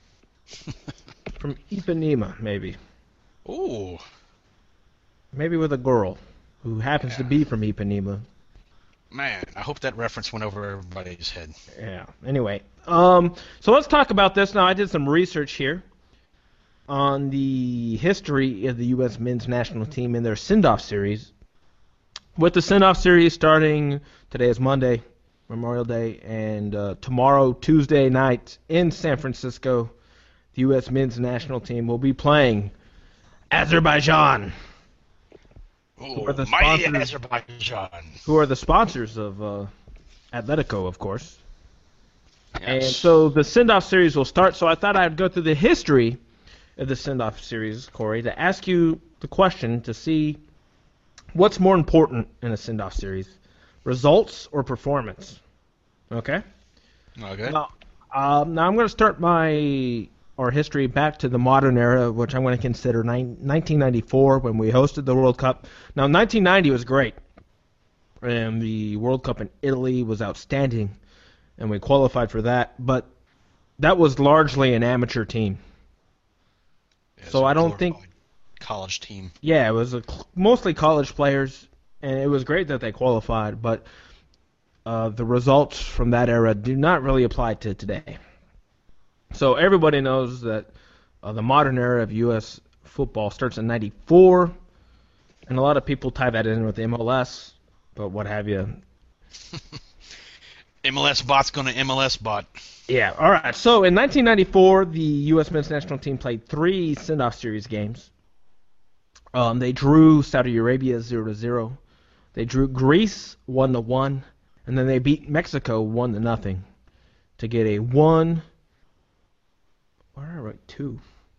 From Ipanema, maybe. Ooh. Maybe with a girl who happens Yeah. to be from Ipanema. Man, I hope that reference went over everybody's head. Yeah. Anyway, um, so let's talk about this now. I did some research here on the history of the U S men's national team in their send-off series. With the send-off series starting today is Monday, Memorial Day, and uh, tomorrow, Tuesday night in San Francisco, the U S men's national team will be playing Azerbaijan. Ooh, are the mighty sponsors? Azerbaijan. Who are the sponsors of uh, Atletico, of course. And Yes. so the send-off series will start. So I thought I'd go through the history of the send-off series, Corey, to ask you the question to see what's more important in a send-off series, results or performance. Okay? Okay. Now, um, now I'm going to start my our history back to the modern era, which I'm going to consider nine, nineteen ninety-four when we hosted the World Cup. Now, nineteen ninety was great, and the World Cup in Italy was outstanding, and we qualified for that. But that was largely an amateur team. Yeah, so it's a I don't think- glorified college team. Yeah, it was a, mostly college players, and it was great that they qualified, but uh, the results from that era do not really apply to today. So everybody knows that uh, the modern era of U S football starts in ninety-four, and a lot of people tie that in with M L S, but what have you. M L S bot's going to M L S bot. Yeah, all right. So in nineteen ninety-four, the U S men's national team played three send-off series games. Um, they drew Saudi Arabia zero to zero. They drew Greece one to one, and then they beat Mexico one to nothing to get a one. Why did I write two?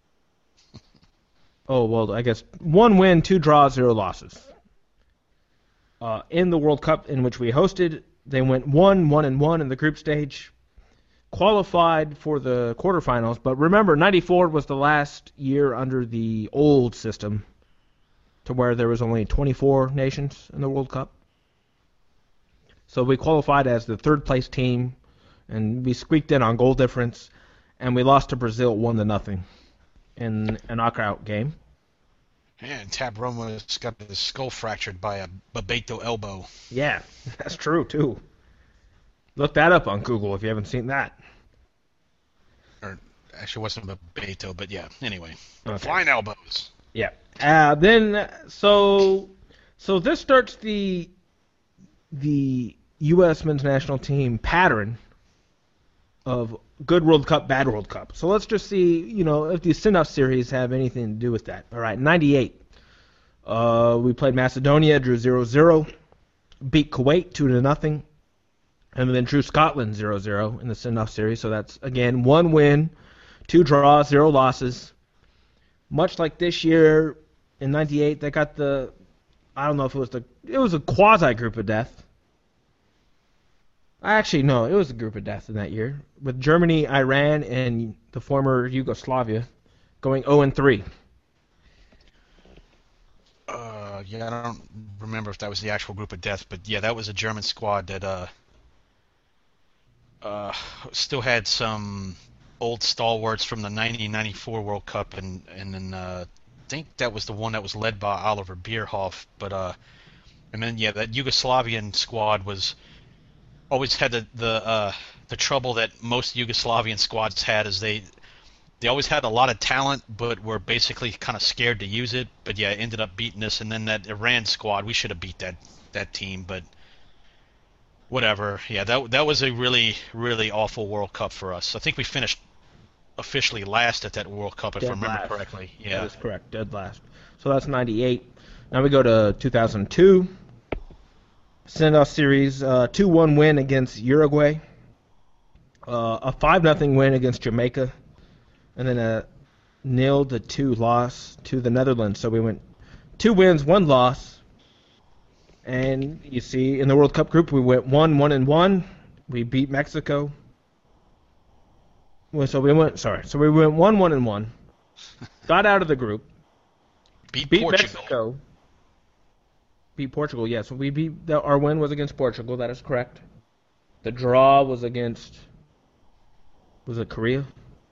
Oh well, I guess one win, two draws, zero losses. Uh, in the World Cup in which we hosted, they went one, one and one in the group stage. Qualified for the quarterfinals, but remember, ninety-four was the last year under the old system, to where there was only twenty-four nations in the World Cup. So we qualified as the third place team, and we squeaked in on goal difference, and we lost to Brazil one to nothing in a knockout game. And Tab Roma's got his skull fractured by a Bebeto elbow. Yeah, that's true too. Look that up on Google if you haven't seen that. Or actually, it wasn't Bebeto, but yeah. Anyway, Okay. flying elbows. Yeah. Uh, then so so this starts the the U S men's national team pattern of good World Cup, bad World Cup. So let's just see, you know, if the send-off series have anything to do with that. All right, ninety-eight. Uh, we played Macedonia, drew zero zero, beat Kuwait two to nothing, and then drew Scotland zero zero in the send-off series. So that's, again, one win, two draws, zero losses. Much like this year in ninety-eight, they got the, I don't know if it was the, it was a quasi-group of death. Actually, no, it was a group of death in that year, with Germany, Iran, and the former Yugoslavia going oh and three. Uh, yeah, I don't remember if that was the actual group of death, but yeah, that was a German squad that uh, uh, still had some old stalwarts from the nineteen ninety-four World Cup, and and then uh, I think that was the one that was led by Oliver Bierhoff. But uh, and then yeah, that Yugoslavian squad was always had the the uh, the trouble that most Yugoslavian squads had is they they always had a lot of talent, but were basically kind of scared to use it. But yeah, ended up beating us. And then that Iran squad, we should have beat that that team, but whatever. Yeah, that that was a really really awful World Cup for us. I think we finished officially last at that World Cup, if Dead I remember last. correctly. Yeah, That is correct. Dead last. So that's ninety-eight. Now we go to two thousand two. Send-off series, uh, two one win against Uruguay. Uh, a five nothing win against Jamaica. And then a nil to two loss to the Netherlands. So we went two wins, one loss. And you see, in the World Cup group, we went one, one, and one. We beat Mexico. Well, so we went. Sorry. So we went one, one, and one. Got out of the group. beat, Beat Portugal. Mexico. Beat Portugal. Yes. We beat. The, our win was against Portugal. That is correct. The draw was against. Was it Korea?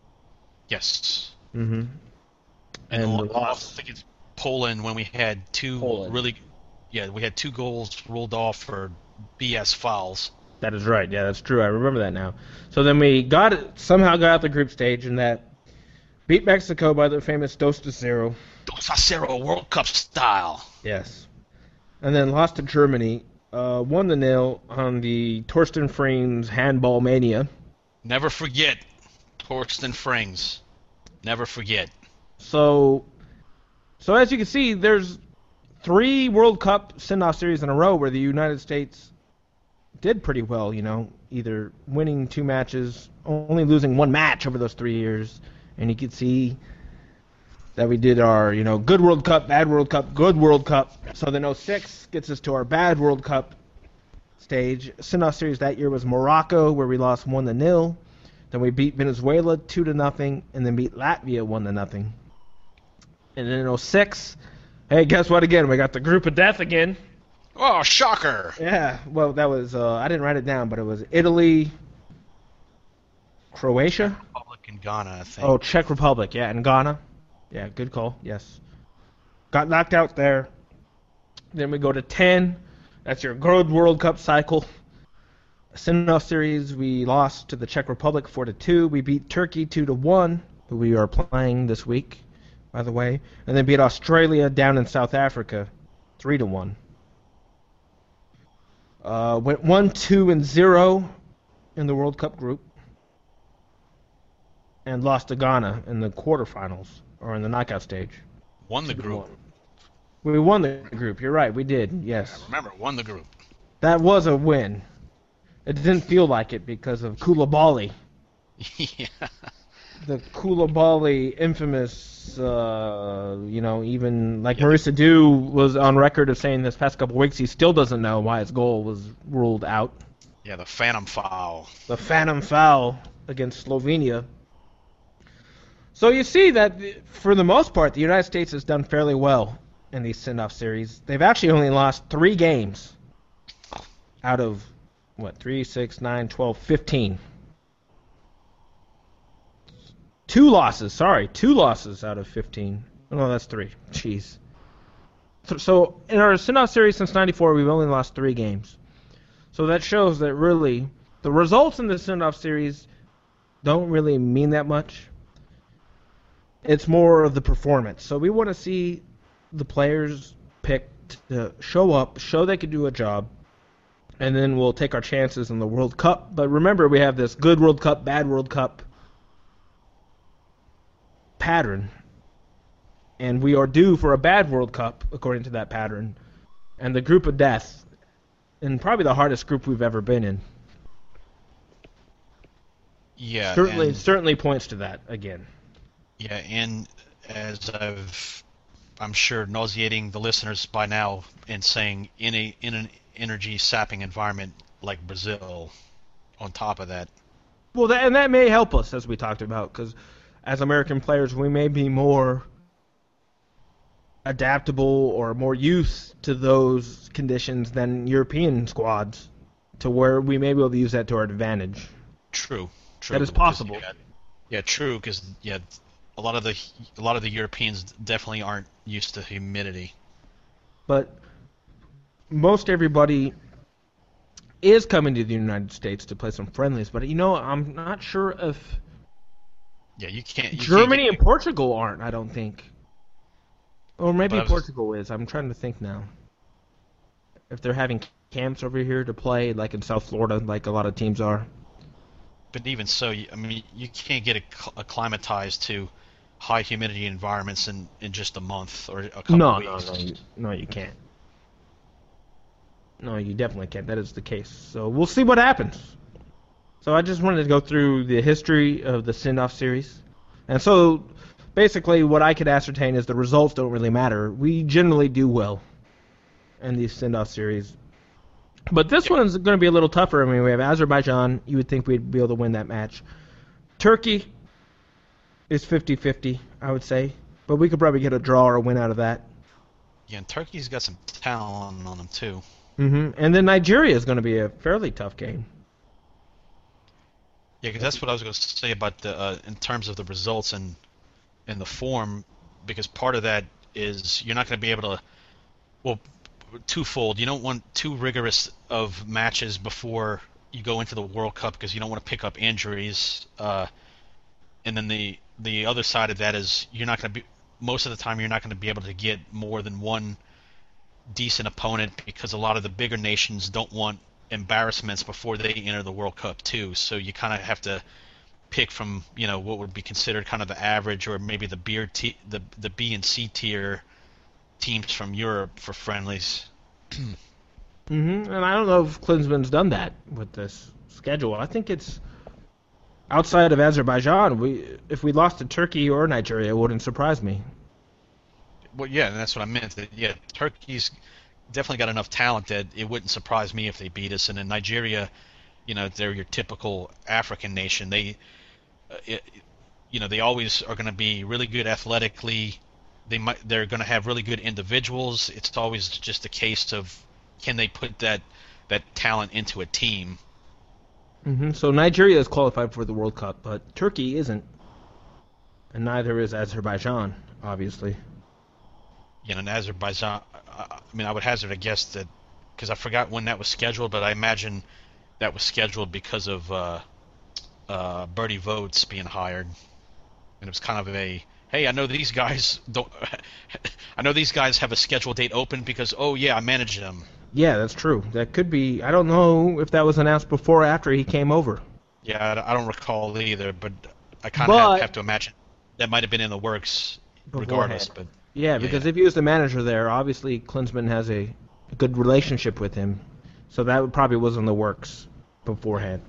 Yes. Mm-hmm. And, And the the loss loss. against Poland when we had two Poland. really, yeah, we had two goals ruled off for B S fouls. That is right. Yeah, that's true. I remember that now. So then we got it, somehow got out the group stage, and that beat Mexico by the famous dos to zero. Dos a cero, World Cup style. Yes. And then lost to Germany, uh, one to nil on the Torsten Frings handball mania. Never forget, Torsten Frings. Never forget. So, so as you can see, there's three World Cup send-off series in a row where the United States did pretty well, you know, either winning two matches, only losing one match over those three years. And you can see that we did our, you know, good World Cup, bad World Cup, good World Cup. So then oh six gets us to our bad World Cup stage. Send-off series that year was Morocco, where we lost one to nil. Then we beat Venezuela two to nothing, and then beat Latvia one to nothing. And then in oh six, hey, guess what again? We got the group of death again. Oh, shocker. Yeah, well, that was, uh, I didn't write it down, but it was Italy, Croatia? Republic and Ghana, I think. Oh, Czech Republic, yeah, and Ghana. Yeah, good call, yes. Got knocked out there. Then we go to ten. That's your good World Cup cycle. Send-off series, we lost to the Czech Republic four to two. We beat Turkey two to one, who we are playing this week, by the way. And then beat Australia down in South Africa three to one. Uh, went one, two, and zero in the World Cup group. And lost to Ghana in the quarterfinals, or in the knockout stage. Won the group. We won the group, you're right, we did, yes. Remember, won the group. That was a win. It didn't feel like it because of Koulibaly. Yeah. The Koulibaly infamous, uh, you know, even like Yeah. Marissa Dew was on record of saying this past couple weeks he still doesn't know why his goal was ruled out. Yeah, the phantom foul. The phantom foul against Slovenia. So you see that, for the most part, the United States has done fairly well in these send-off series. They've actually only lost three games out of, what, three, six, nine, twelve, fifteen. Two losses, sorry, two losses out of fifteen. Oh, no, that's three. Jeez. So in our send-off series since ninety-four, we've only lost three games. So that shows that really the results in the send-off series don't really mean that much. It's more of the performance. So we want to see the players picked to show up, show they can do a job, and then we'll take our chances in the World Cup. But remember, we have this good World Cup, bad World Cup pattern, and we are due for a bad World Cup according to that pattern, and the group of death, and probably the hardest group we've ever been in. Yeah. Certainly, and, certainly points to that again. Yeah, and as I've, I'm sure, nauseating the listeners by now in saying in a in an energy sapping environment like Brazil, on top of that. Well, that, and that may help us, as we talked about, because as American players, we may be more adaptable or more used to those conditions than European squads, to where we may be able to use that to our advantage. True. True. That is because, possible. Yeah, yeah true. Because yeah, a lot of the a lot of the Europeans definitely aren't used to humidity. But most everybody is coming to the United States to play some friendlies, but you know, I'm not sure if Yeah, you can't. You Germany can't and Portugal aren't. I don't think, or maybe But I was- Portugal is. I'm trying to think now. If they're having camps over here to play, like in South Florida, like a lot of teams are. But even so, you- I mean, you can't get acc- acclimatized to high humidity environments in, in just a month or a couple No, of no, weeks. no, you, no, you can't. No, you definitely can't. That is the case. So we'll see what happens. So I just wanted to go through the history of the send-off series. And so basically what I could ascertain is the results don't really matter. We generally do well in these send-off series. But this one's going to be a little tougher. I mean, we have Azerbaijan. You would think we'd be able to win that match. Turkey is fifty-fifty, I would say. But we could probably get a draw or a win out of that. Yeah, and Turkey's got some talent on them too. hmm And then Nigeria is going to be a fairly tough game. Yeah, because that's what I was going to say about the uh, in terms of the results and and the form, because part of that is you're not going to be able to. Well, twofold. You don't want too rigorous of matches before you go into the World Cup because you don't want to pick up injuries. Uh, and then the the other side of that is you're not going to be most of the time you're not going to be able to get more than one decent opponent because a lot of the bigger nations don't want embarrassments before they enter the World Cup too. So you kind of have to pick from, you know, what would be considered kind of the average or maybe the B t- the the B and C tier teams from Europe for friendlies. hmm And I don't know if Klinsmann's done that with this schedule. I think it's outside of Azerbaijan. We if we lost to Turkey or Nigeria, it wouldn't surprise me. Well, yeah, and that's what I meant. That, yeah, Turkey's definitely got enough talent that it wouldn't surprise me if they beat us. And in Nigeria, you know, they're your typical African nation. They, uh, it, you know, they always are going to be really good athletically. They might, they're going to have really good individuals. It's always just a case of can they put that that talent into a team. hmm So Nigeria is qualified for the World Cup, but Turkey isn't, and neither is Azerbaijan, obviously. You know, in Azerbaijan, I I mean, I would hazard a guess that because I forgot when that was scheduled, but I imagine that was scheduled because of uh, uh, Bertie Votes being hired, and it was kind of a hey, I know these guys don't, I know these guys have a scheduled date open because oh yeah, I manage them. Yeah, that's true. That could be. I don't know if that was announced before or after he came over. Yeah, I I don't recall either, but I kind But- of have, have to imagine that might have been in the works regardless. Beforehand. But Yeah, because yeah. if he was the manager there, obviously Klinsmann has a good relationship with him, so that probably was in the works beforehand.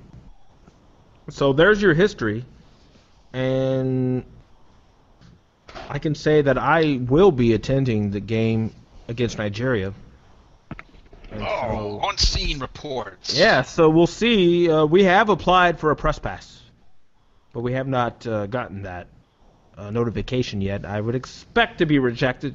So there's your history, and I can say that I will be attending the game against Nigeria. And oh, unseen reports. yeah, so we'll see. Uh, we have applied for a press pass, but we have not uh, gotten that uh, notification yet. I would expect to be rejected.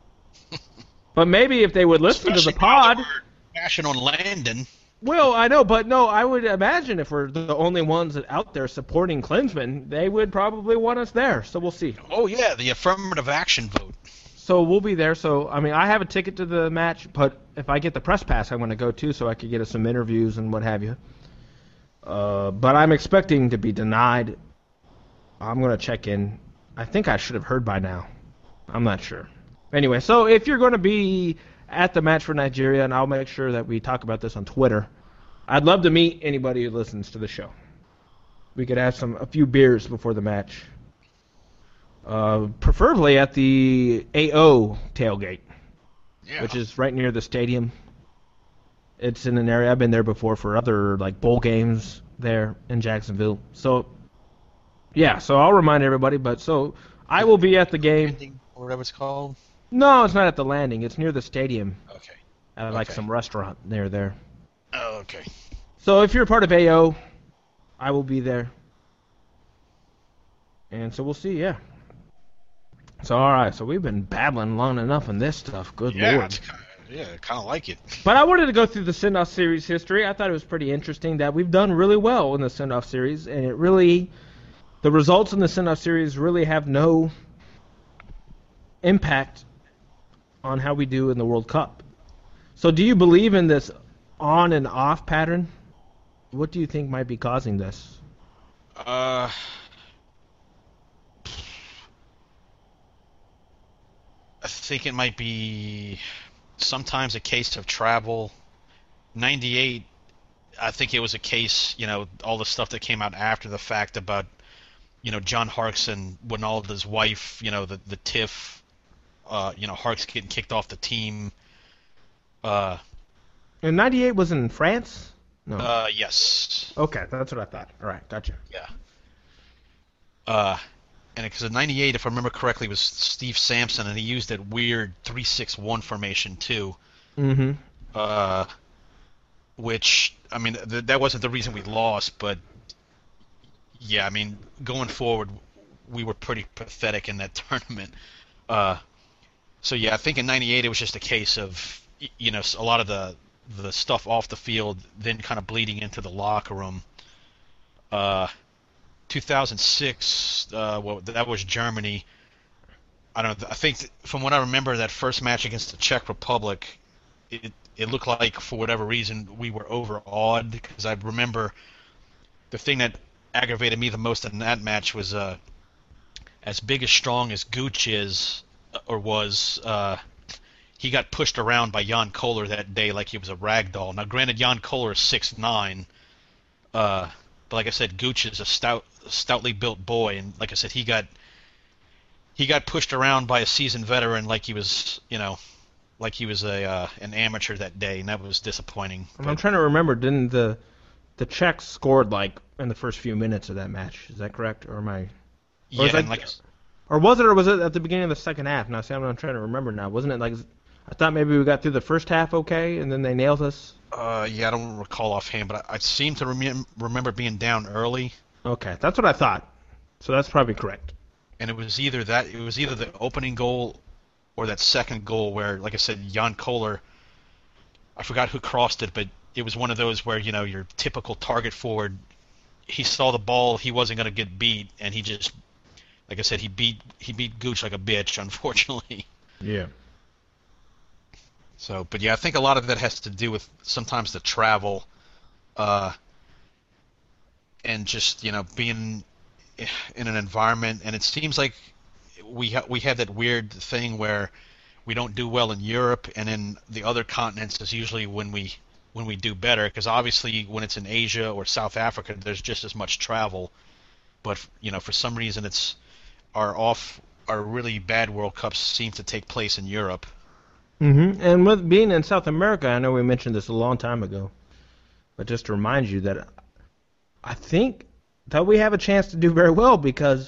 But maybe if they would listen Especially to the pod. now that we're bashing on Landon. Well, I know, but no, I would imagine if we're the only ones out there supporting Klinsmann, they would probably want us there. So we'll see. Oh yeah, the affirmative action vote. So we'll be there. So, I mean, I have a ticket to the match, but if I get the press pass, I'm going to go too so I could get us some interviews and what have you. Uh, but I'm expecting to be denied. I'm going to check in. I think I should have heard by now. I'm not sure. Anyway, so if you're going to be at the match for Nigeria, and I'll make sure that we talk about this on Twitter, I'd love to meet anybody who listens to the show. We could have some a few beers before the match. Uh, preferably at the A O tailgate, Yeah. which is right near the stadium. It's in an area I've been there before for other like bowl games there in Jacksonville. So, yeah, so I'll remind everybody. But so I will be at the game. Or whatever it's called. No, it's not at the landing. It's near the stadium Okay. at like Okay. some restaurant near there. Oh, okay. So if you're a part of A O, I will be there. And so we'll see, yeah. So, all right, so we've been babbling long enough on this stuff. Good Yeah, Lord. it's kinda, yeah, kind of like it. But I wanted to go through the send-off series history. I thought it was pretty interesting that we've done really well in the send-off series, and it really, the results in the send-off series really have no impact on how we do in the World Cup. So do you believe in this on and off pattern. What do you think might be causing this? Uh, I think it might be sometimes a case of travel. ninety-eight, I think it was a case, you know, all the stuff that came out after the fact about, you know, John Harkes and Winalda's wife, you know, the the tiff, uh, you know, Harkes getting kicked off the team. Uh, And ninety-eight was in France? No. uh, yes. Okay, that's what I thought. All right, gotcha. Yeah. Uh, and because in ninety-eight, if I remember correctly, was Steve Sampson, and he used that weird three six one formation too. Mm-hmm. Uh, which, I mean, th- that wasn't the reason we lost, but yeah, I mean, going forward, we were pretty pathetic in that tournament. Uh, so yeah, I think in ninety-eight it was just a case of, y- you know, a lot of the the stuff off the field, then kind of bleeding into the locker room. Uh, two thousand six, uh, well, that was Germany. I don't know. I think th- from what I remember, that first match against the Czech Republic, it it looked like for whatever reason we were overawed, because I remember the thing that aggravated me the most in that match was uh, as big as strong as Gooch is or was. Uh, he got pushed around by Jan Koller that day like he was a rag doll. Now, granted, Jan Koller is six nine, uh, but like I said, Gooch is a stout, stoutly built boy, and like I said, he got he got pushed around by a seasoned veteran like he was, you know, like he was a uh, an amateur that day, and that was disappointing. And I'm trying to remember, didn't the the Czechs scored like in the first few minutes of that match? Is that correct, or am I? Or yeah, was, and like, like or was it, or was it at the beginning of the second half? Now, see, I'm, I'm trying to remember now. Wasn't it like? I thought maybe we got through the first half okay, and then they nailed us. uh, yeah, I don't recall offhand, but I, I seem to rem- remember being down early. Okay, that's what I thought. So that's probably correct. And it was either that, it was either the opening goal or that second goal where, like I said, Jan Koller, I forgot who crossed it, but it was one of those where, you know, your typical target forward, he saw the ball, he wasn't going to get beat, and he just, like I said, he beat he beat Gooch like a bitch, unfortunately. Yeah. So, but yeah, I think a lot of that has to do with sometimes the travel, uh, and just, you know, being in an environment, and it seems like we ha- we have that weird thing where we don't do well in Europe, and in the other continents is usually when we when we do better, because obviously when it's in Asia or South Africa, there's just as much travel, but you know, for some reason it's our off our really bad World Cups seem to take place in Europe. Mm-hmm. And with being in South America, I know we mentioned this a long time ago, but just to remind you that I think that we have a chance to do very well, because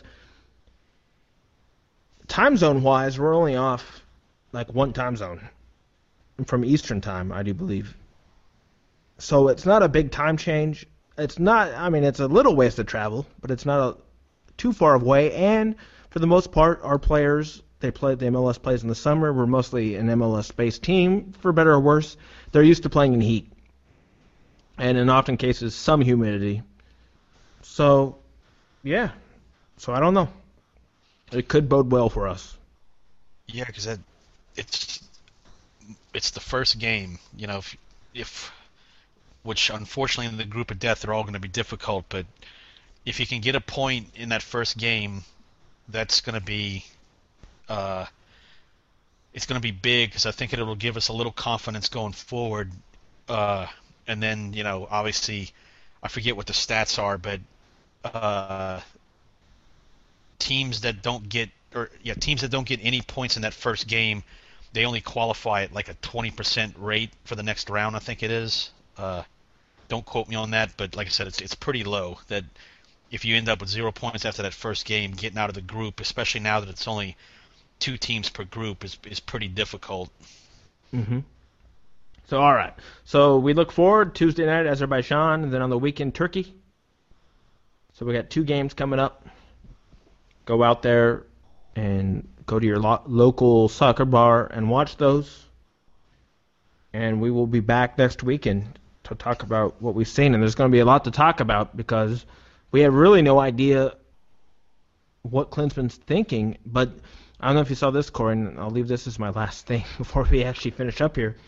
time zone wise, we're only off like one time zone from Eastern time, I do believe. So it's not a big time change. It's not, I mean, it's a little ways to travel, but it's not a, too far away. And for the most part, our players, they play, the M L S plays in the summer. We're mostly an M L S-based team, for better or worse. They're used to playing in heat, and in often cases, some humidity. So, yeah. So I don't know. It could bode well for us. Yeah, because it's it's the first game, you know. If, if which unfortunately in the group of death they're all going to be difficult, but if you can get a point in that first game, that's going to be uh, it's going to be big, because I think it'll give us a little confidence going forward. Uh, and then, you know, obviously, I forget what the stats are, but uh, teams that don't get or yeah teams that don't get any points in that first game, they only qualify at like a twenty percent rate for the next round, I think it is. Uh, don't quote me on that, but like I said, it's it's pretty low. That if you end up with zero points after that first game, getting out of the group, especially now that it's only two teams per group, is is pretty difficult. Mm-hmm. So, all right. So we look forward Tuesday night, Azerbaijan, and then on the weekend, Turkey. So we got two games coming up. Go out there and go to your lo- local soccer bar and watch those. And we will be back next weekend to talk about what we've seen. And there's going to be a lot to talk about, because we have really no idea what Klinsmann's thinking. But I don't know if you saw this, Corey, and I'll leave this as my last thing before we actually finish up here.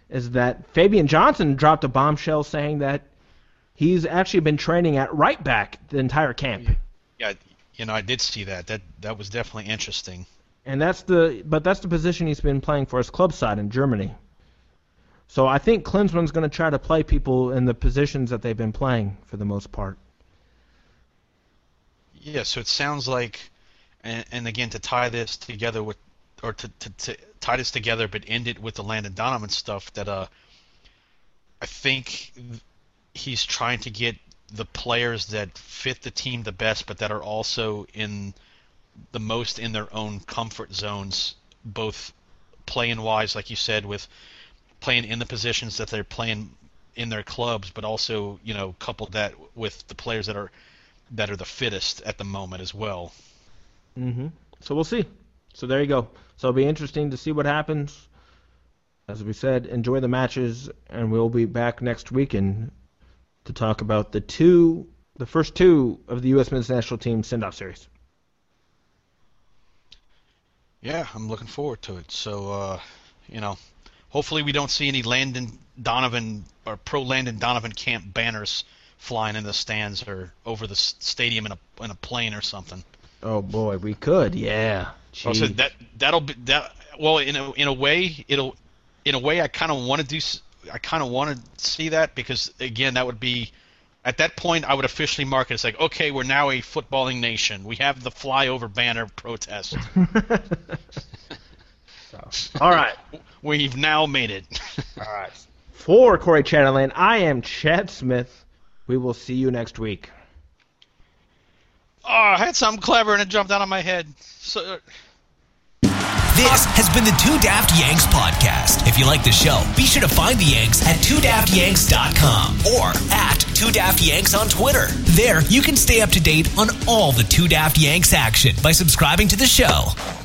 is that Fabian Johnson dropped a bombshell saying that he's actually been training at right back the entire camp. Yeah, you know, I did see that. That that was definitely interesting. And that's the but that's the position he's been playing for his club side in Germany. So I think Klinsmann's going to try to play people in the positions that they've been playing for the most part. Yeah, so it sounds like, and, and again, to tie this together with, or to, to, to tie this together but end it with the Landon Donovan stuff, that uh, I think he's trying to get the players that fit the team the best, but that are also in the most in their own comfort zones, both playing wise, like you said, with playing in the positions that they're playing in their clubs, but also, you know, couple that with the players that are that are the fittest at the moment as well. Mm-hmm. So we'll see. So there you go. So it'll be interesting to see what happens. As we said, enjoy the matches, and we'll be back next weekend to talk about the two, the first two of the U S men's national team send-off series. Yeah, I'm looking forward to it. So, uh, you know, hopefully we don't see any Landon Donovan or pro Landon Donovan camp banners flying in the stands or over the stadium in a in a plane or something. Oh boy, we could, yeah. Oh, so that that'll be that. Well, in a in a way, it'll in a way I kind of want to do. I kind of want to see that because again, that would be at that point I would officially mark it as like, okay, we're now a footballing nation. We have the flyover banner protest. So, all right, we've now made it. All right. For Corey Chatelain, I am Chad Smith. We will see you next week. Oh, I had something clever and it jumped out of my head. So. This has been the Two Daft Yanks podcast. If you like the show, be sure to find the Yanks at two daft yanks dot com or at two daft yanks on Twitter. There, you can stay up to date on all the Two Daft Yanks action by subscribing to the show.